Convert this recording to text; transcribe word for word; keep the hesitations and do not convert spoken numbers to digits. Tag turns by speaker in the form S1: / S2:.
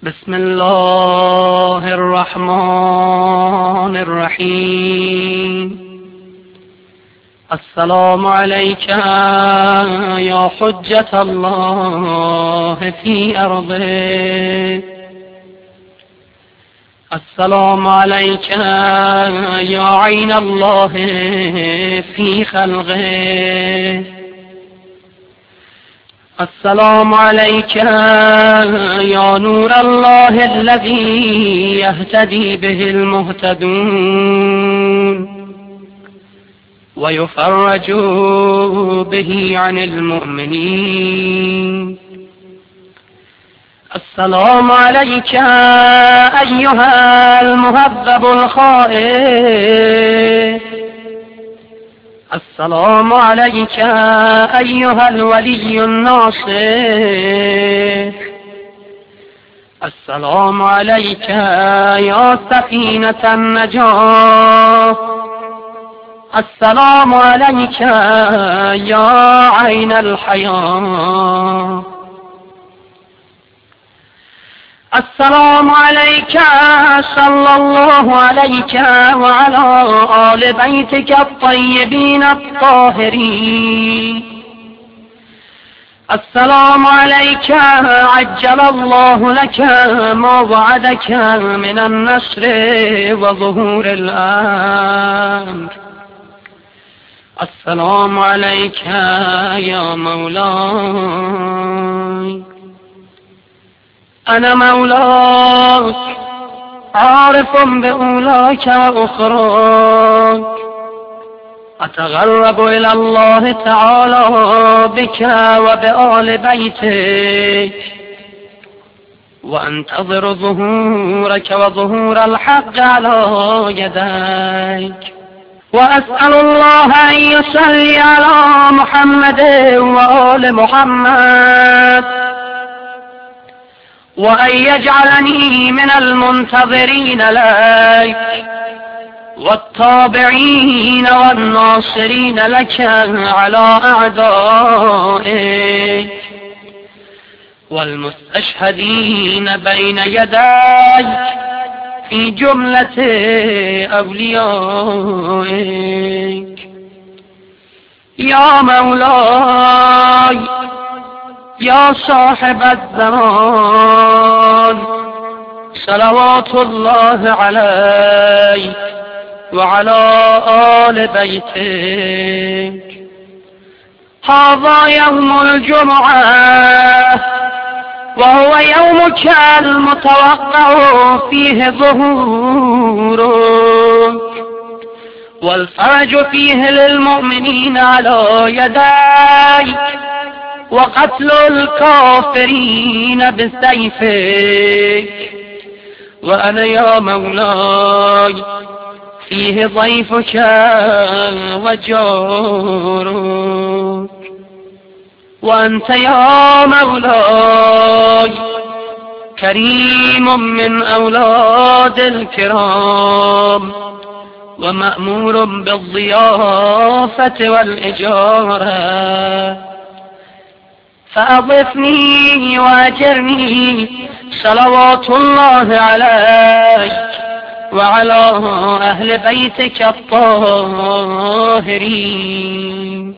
S1: بسم الله الرحمن الرحيم. السلام عليك يا حجة الله في أرضه، السلام عليك يا عين الله في خلقه، السلام عليك يا نور الله الذي يهتدي به المهتدون ويفرج به عن المؤمنين. السلام عليك أيها المهذب الخائف، السلام عليك أيها الولي الناصر، السلام عليك يا سفينة النجاة، السلام عليك يا عين الحياة، السلام عليك صلى الله عليك وعلى آل بيتك الطيبين الطاهرين. السلام عليك عجل الله لك ما وعدك من النصر وظهور الأمر. السلام عليك يا مولاي، أنا مولاك عارف بأولاك وأخراك، أتغرب إلى الله تعالى بك وبآل بيتك، وأنتظر ظهورك وظهور الحق على يديك، وأسأل الله أن يصلي على محمد وآل محمد، وأن يجعلني من المنتظرين لك والتابعين والناصرين لك على أعدائك، والمستشهدين بين يديك في جملة أوليائك. يا مولاي يا صاحب الزمان، صلوات الله عليك وعلى آل بيتك. هذا يوم الجمعة، وهو يومك المتوقع فيه ظهورك، والفرج فيه للمؤمنين على يديك، وقتل الكافرين بسيفك. وأنا يا مولاي فيه ضيفك وجارك، وأنت يا مولاي كريم من أولاد الكرام، ومأمور بالضيافة والإجارة، فأضفني وأجرني صلوات الله عليك وعلى أهل بيتك الطاهرين.